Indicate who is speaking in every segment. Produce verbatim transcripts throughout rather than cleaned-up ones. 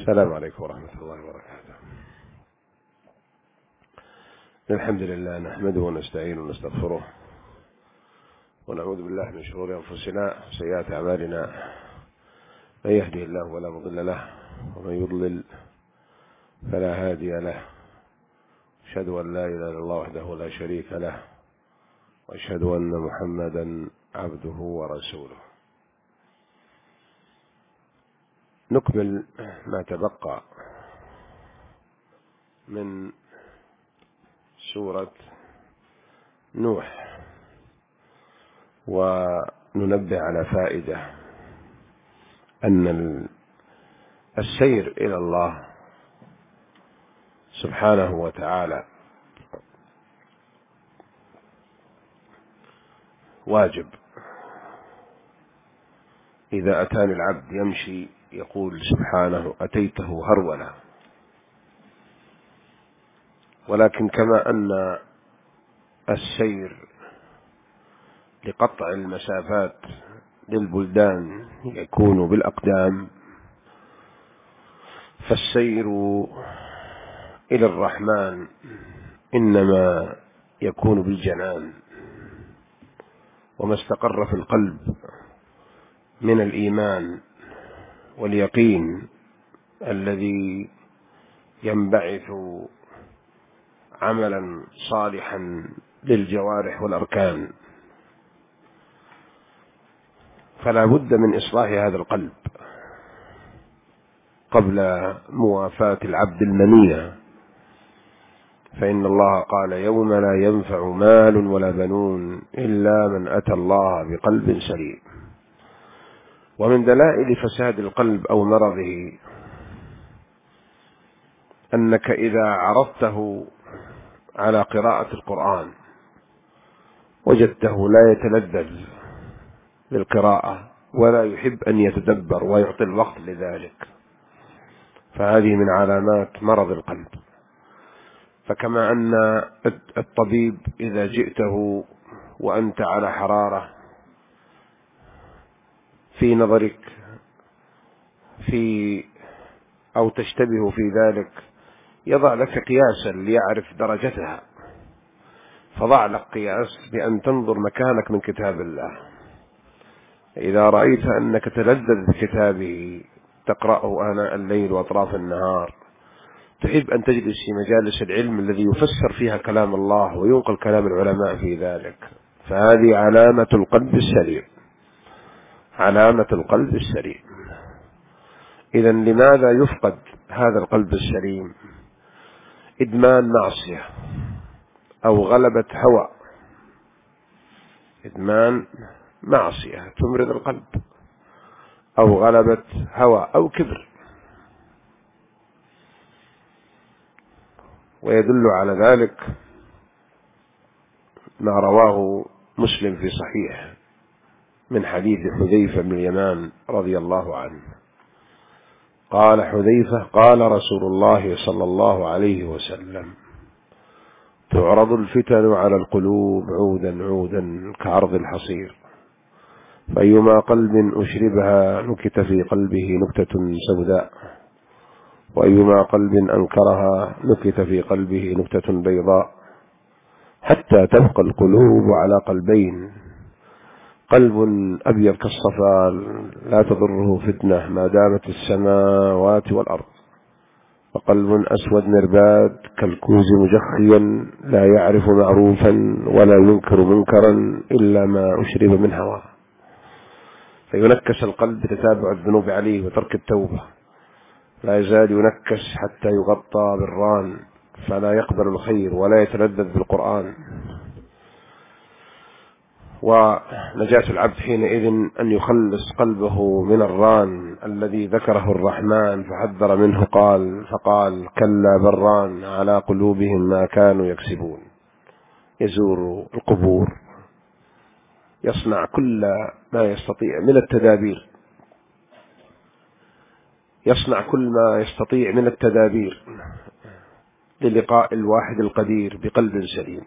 Speaker 1: السلام عليكم ورحمة الله وبركاته. الحمد لله نحمده ونستعينه ونستغفره ونعوذ بالله من شرور أنفسنا وسيئات أعمالنا، من يهده الله ولا مضل له ومن يضلل فلا هادي له. أشهد أن لا إله إلا الله وحده لا شريك له، وأشهد أن محمدا عبده ورسوله. نكمل ما تبقى من سورة نوح، وننبه على فائدة أن السير إلى الله سبحانه وتعالى واجب. إذا أتاني العبد يمشي يقول سبحانه أتيته هرولة، ولكن كما أن السير لقطع المسافات للبلدان يكون بالأقدام، فالسير إلى الرحمن إنما يكون بالجنان. وما استقر في القلب من الإيمان واليقين الذي ينبعث عملا صالحا للجوارح والأركان، فلا بد من إصلاح هذا القلب قبل موافاة العبد المنية. فإن الله قال يوم لا ينفع مال ولا بنون إلا من أتى الله بقلب سليم. ومن دلائل فساد القلب أو مرضه أنك إذا عرضته على قراءة القرآن وجدته لا يتلذذ للقراءة ولا يحب أن يتدبر ويعطي الوقت لذلك، فهذه من علامات مرض القلب. فكما أن الطبيب إذا جئته وأنت على حرارة في نظرك في أو تشتبه في ذلك يضع لك قياسا ليعرف درجتها، فضع لك قياس بأن تنظر مكانك من كتاب الله. إذا رأيت أنك تلذذ بكتابه تقرأه آناء الليل وأطراف النهار، تحب أن تجلس في مجالس العلم الذي يفسر فيها كلام الله وينقل كلام العلماء في ذلك، فهذه علامة القلب السليم، علامة القلب السليم. إذن لماذا يفقد هذا القلب السليم؟ إدمان معصية أو غلبة هوى. إدمان معصية تمرض القلب، أو غلبة هوى أو كبر. ويدل على ذلك ما رواه مسلم في صحيح من حديث حذيفة بن اليمان رضي الله عنه قال حذيفة قال رسول الله صلى الله عليه وسلم تعرض الفتن على القلوب عودا عودا كعرض الحصير، فأيما قلب أشربها نكت في قلبه نكتة سوداء، وأيما قلب أنكرها نكت في قلبه نكتة بيضاء، حتى تبقى القلوب على قلبين، قلب أبيض كالصفا لا تضره فتنة ما دامت السماوات والأرض، وقلب أسود مرباد كالكوز مجخيا لا يعرف معروفا ولا ينكر منكرا إلا ما أشرب من هواه. فينكس القلب بتتابع الذنوب عليه وترك التوبة، لا يزال ينكس حتى يغطى بالران فلا يقبل الخير ولا يتلذذ بالقرآن. ونجاة العبد حينئذ أن يخلص قلبه من الران الذي ذكره الرحمن فحذر منه قال فقال كلا بران على قلوبهم ما كانوا يكسبون. يزور القبور، يصنع كل ما يستطيع من التدابير، يصنع كل ما يستطيع من التدابير للقاء الواحد القدير بقلب سليم.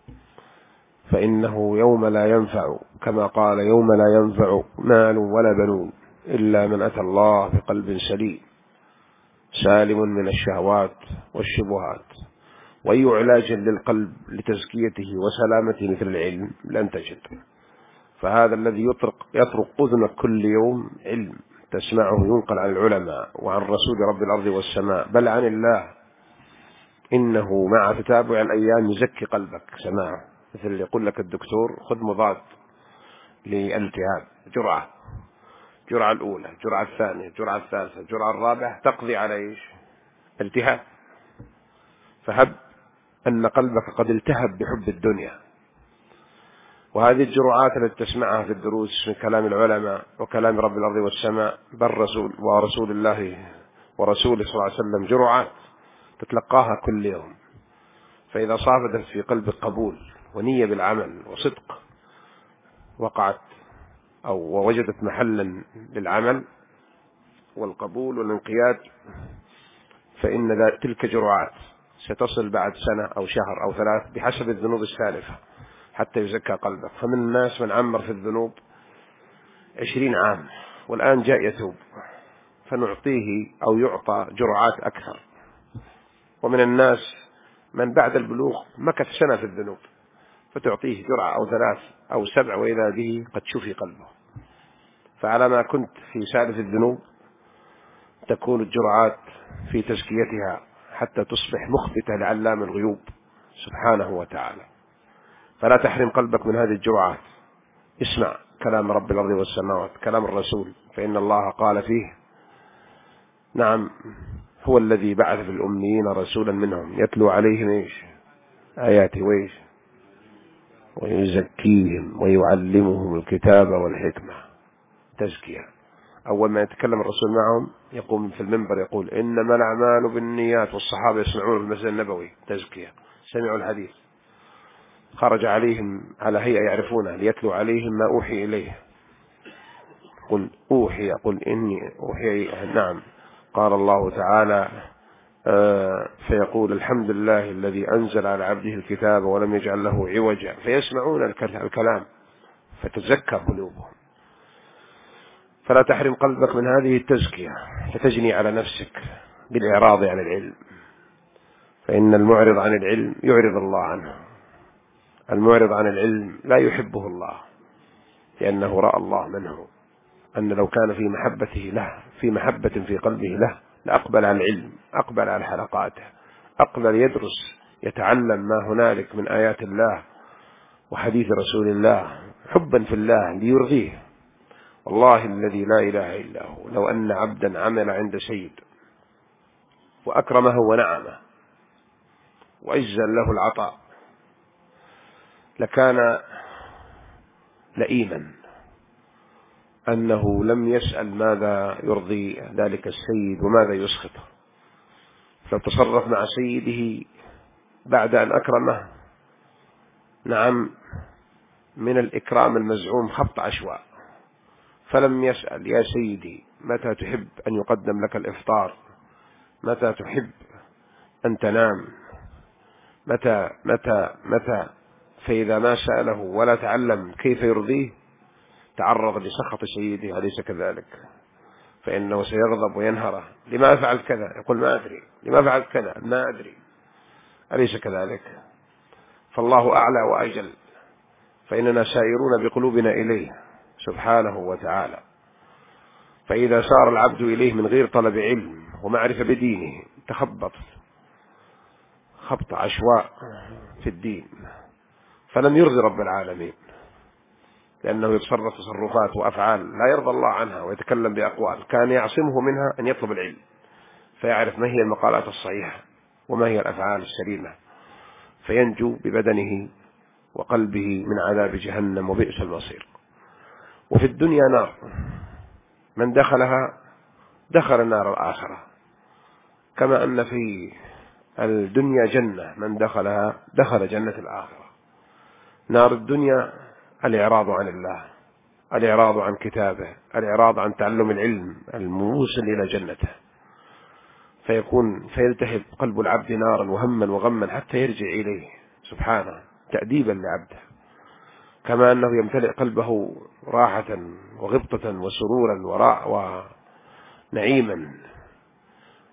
Speaker 1: فإنه يوم لا ينفع كما قال يوم لا ينفع مال ولا بنون إلا من أتى الله بقلب سليم. سالم من الشهوات والشبهات. وأي علاج للقلب لتزكيته وسلامته مثل العلم لن تجد. فهذا الذي يطرق, يطرق أذنك كل يوم علم تسمعه ينقل عن العلماء وعن رسول رب الأرض والسماء بل عن الله، إنه مع تتابع الأيام يزكي قلبك. سماعه مثل اللي يقول لك الدكتور خذ مضاد للالتهاب، جرعة، جرعة الأولى، جرعة الثانية، جرعة الثالثة، جرعة الرابعة، تقضي على إيش؟ التهاب. فهب أن قلبك قد التهب بحب الدنيا. وهذه الجرعات التي تسمعها في الدروس من كلام العلماء وكلام رب الأرض والسماء بل رسول ورسول الله ورسوله صلى الله عليه وسلم جرعات تتلقاها كل يوم. فإذا صافدت في قلبك قبول ونية بالعمل وصدق وقعت أو ووجدت محلا للعمل والقبول والانقياد، فإن تلك جرعات ستصل بعد سنة أو شهر أو ثلاث بحسب الذنوب السالفة حتى يزكى قلبك. فمن الناس من عمر في الذنوب عشرين عام والآن جاء يتوب فنعطيه أو يعطى جرعات أكثر. ومن الناس من بعد البلوغ مكث سنة في الذنوب فتعطيه جرعة أو ثلاث أو سبع وإذا به قد شفي قلبه. فعلى ما كنت في سالف الذنوب تكون الجرعات في تزكيتها حتى تصبح مخبتة لعلام الغيوب سبحانه وتعالى. فلا تحرم قلبك من هذه الجرعات. اسمع كلام رب الأرض والسماوات، كلام الرسول، فإن الله قال فيه نعم هو الذي بعث في الأميين رسولا منهم يتلو عليهم إيش آياته وإيش ويزكيهم ويعلمهم الكتاب والحكمة. تزكية. أول ما يتكلم الرسول معهم يقوم في المنبر يقول إنما الأعمال بالنيات، والصحابة يسمعون في المسجد النبوي تزكية، سمعوا الحديث. خرج عليهم على هيئة يعرفونه ليتلو عليهم ما أوحي إليه. قل أوحي، قل إني أوحي. نعم قال الله تعالى آه فيقول الحمد لله الذي أنزل على عبده الكتاب ولم يجعل له عوجا، فيسمعون الكلام فتزكى قلوبهم. فلا تحرم قلبك من هذه التزكية فتجني على نفسك بالإعراض عن العلم، فإن المعرض عن العلم يعرض الله عنه. المعرض عن العلم لا يحبه الله لأنه رأى الله منه أن لو كان في محبته له في محبة في قلبه له لأقبل على العلم، أقبل على حلقاته، أقبل يدرس يتعلم ما هنالك من آيات الله وحديث رسول الله حبا في الله ليرضيه. والله الذي لا إله إلا هو لو أن عبدا عمل عند سيد وأكرمه ونعمه وعزا له العطاء لكان لئيما أنه لم يسأل ماذا يرضي ذلك السيد وماذا يسخطه. لو تصرف مع سيده بعد أن أكرمه نعم من الإكرام المزعوم خبط عشواء، فلم يسأل يا سيدي متى تحب أن يقدم لك الإفطار، متى تحب أن تنام، متى متى متى فإذا ما سأله ولا تعلم كيف يرضيه تعرض لسخط سيده. أليس كذلك؟ فإنه سيغضب وينهره. لما فعلت كذا؟ يقول ما أدري. لما فعلت كذا؟ ما أدري. أليس كذلك؟ فالله أعلى وأجل، فإننا سائرون بقلوبنا إليه سبحانه وتعالى. فإذا سار العبد إليه من غير طلب علم ومعرفة بدينه تخبط خبط عشواء في الدين فلم يرضي رب العالمين، لأنه يتصرف تصرفات وأفعال لا يرضى الله عنها ويتكلم بأقوال كان يعصمه منها أن يطلب العلم فيعرف ما هي المقالات الصحيحة وما هي الأفعال السليمة فينجو ببدنه وقلبه من عذاب جهنم وبئس المصير. وفي الدنيا نار، من دخلها دخل النار الآخرة، كما أن في الدنيا جنة، من دخلها دخل جنة الآخرة. نار الدنيا الإعراض عن الله، الإعراض عن كتابه، الإعراض عن تعلم العلم الموصل إلى جنته، فيكون فيلتهب قلب العبد نارا وهما وغما حتى يرجع إليه سبحانه تأديبا لعبده. كما أنه يمتلئ قلبه راحة وغبطة وسرورا وراء ونعيما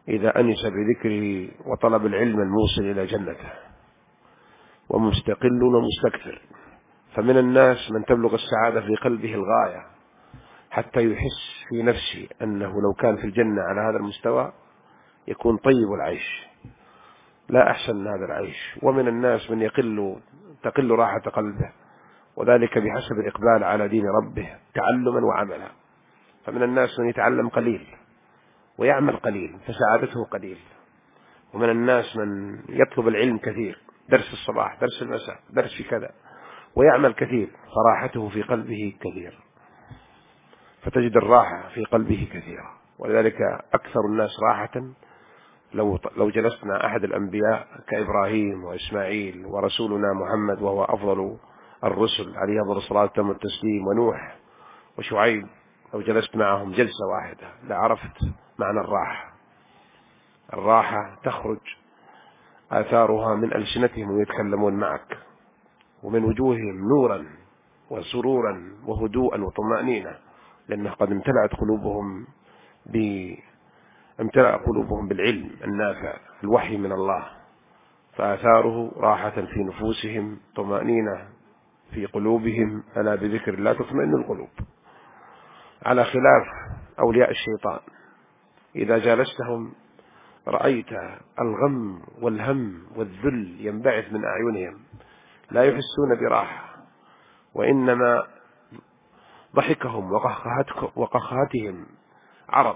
Speaker 1: إذا أنس بذكره وطلب العلم الموصل إلى جنته، ومستقل ومستكثر. فمن الناس من تبلغ السعادة في قلبه الغاية حتى يحس في نفسه أنه لو كان في الجنة على هذا المستوى يكون طيب العيش، لا أحسن من هذا العيش. ومن الناس من يقل تقل راحة قلبه، وذلك بحسب الإقبال على دين ربه تعلما وعملا. فمن الناس من يتعلم قليل ويعمل قليل فسعادته قليل، ومن الناس من يطلب العلم كثير، درس الصباح درس المساء درس في كذا، ويعمل كثير فراحته في قلبه كثير، فتجد الراحة في قلبه كثيرة. ولذلك أكثر الناس راحة لو لو جلسنا أحد الأنبياء كإبراهيم وإسماعيل ورسولنا محمد وهو أفضل الرسل عليه أفضل الصلاة والتسليم، ونوح وشعيب، لو جلست معهم جلسة واحدة لعرفت معنى الراحة. الراحة تخرج آثارها من ألسنتهم ويتكلمون معك، ومن وجوههم نورا وسرورا وهدوءا وطمأنينة، لأنه قد امتلأت قلوبهم ب امتلأ قلوبهم بالعلم النافع الوحي من الله، فآثاره راحة في نفوسهم، طمأنينة في قلوبهم، ألا بذكر الله تطمئن القلوب. على خلاف أولياء الشيطان، إذا جالستهم رأيت الغم والهم والذل ينبعث من أعينهم، لا يحسون براحة، وإنما ضحكهم وقهقهتهم عرض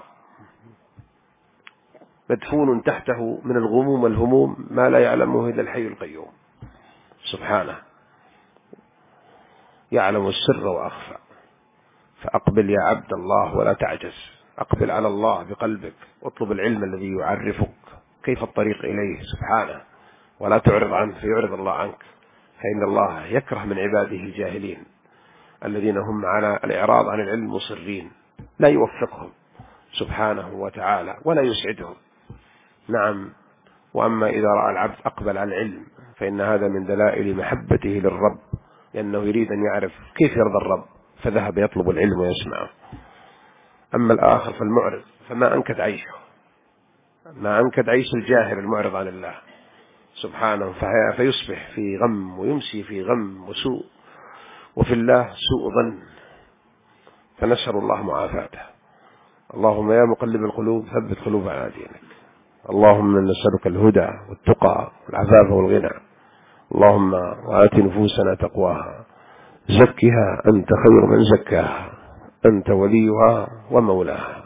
Speaker 1: مدفون تحته من الغموم والهموم ما لا يعلمه إلا الحي القيوم سبحانه، يعلم السر وأخفى. فأقبل يا عبد الله ولا تعجز، أقبل على الله بقلبك، واطلب العلم الذي يعرفك كيف الطريق إليه سبحانه، ولا تعرض عنه فيعرض الله عنك، فإن الله يكره من عباده الجاهلين الذين هم على الإعراض عن العلم مصرين، لا يوفقهم سبحانه وتعالى ولا يسعدهم. نعم. وأما إذا رأى العبد أقبل على العلم فإن هذا من دلائل محبته للرب، لأنه يريد أن يعرف كيف يرضى الرب فذهب يطلب العلم ويسمعه. أما الآخر فالمعرض فما أنكد عيشه، ما أنكد عيش الجاهل المعرض عن الله سبحانه، فيصبح في غم ويمسي في غم وسوء، وفي الله سوء ظن، فنسأل الله معافاته. اللهم يا مقلب القلوب ثبت قلوبنا على دينك. اللهم نسألك الهدى والتقى والعفاف والغنى. اللهم وآت نفوسنا تقواها، زكها أنت خير من زكاها، أنت وليها ومولاها.